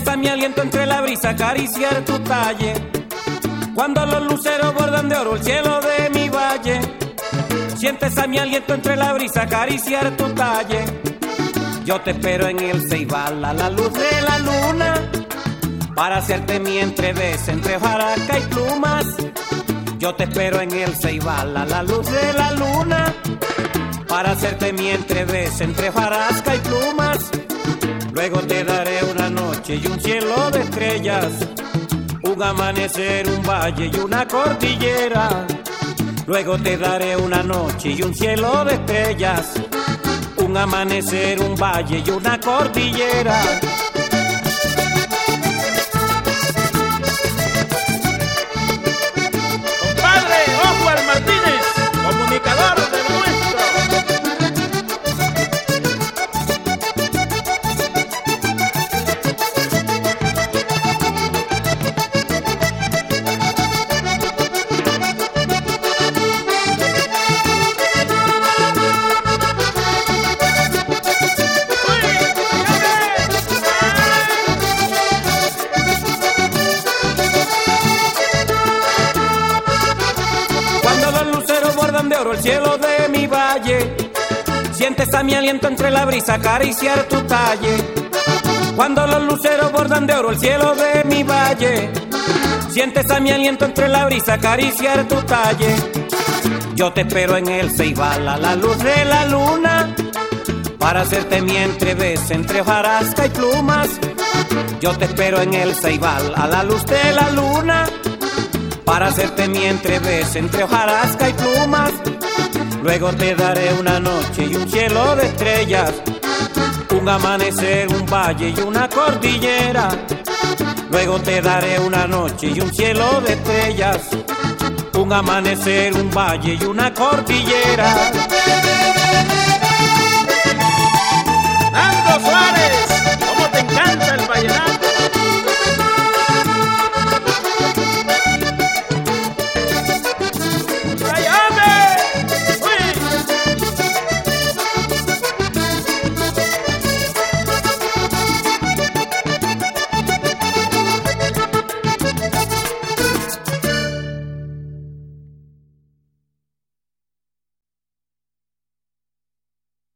a mi aliento entre la brisa acariciar tu talle. Cuando los luceros bordan de oro el cielo de mi valle. Sientes a mi aliento entre la brisa acariciar tu talle. Yo te espero en el ceibal a la luz de la luna, para hacerte mi entrevés entre hojarasca y plumas. Yo te espero en el ceibal a la luz de la luna, para hacerte mi entrevés entre hojarasca y plumas. Luego te daré una noche y un cielo de estrellas, un amanecer, un valle y una cordillera. Luego te daré una noche y un cielo de estrellas, un amanecer, un valle y una cordillera. Compadre Oswald Martínez, comunicador de lo nuestro. De oro el cielo de mi valle, sientes a mi aliento entre la brisa acariciar tu talle. Cuando los luceros bordan de oro el cielo de mi valle, sientes a mi aliento entre la brisa acariciar tu talle. Yo te espero en el ceibal a la luz de la luna, para hacerte mi entrevés entre hojarasca y plumas. Yo te espero en el ceibal a la luz de la luna, para hacerte mi entrevés entre hojarasca y plumas. Luego te daré una noche y un cielo de estrellas, un amanecer, un valle y una cordillera. Luego te daré una noche y un cielo de estrellas, un amanecer, un valle y una cordillera. Nando Suárez, ¿cómo te encanta el vallenato?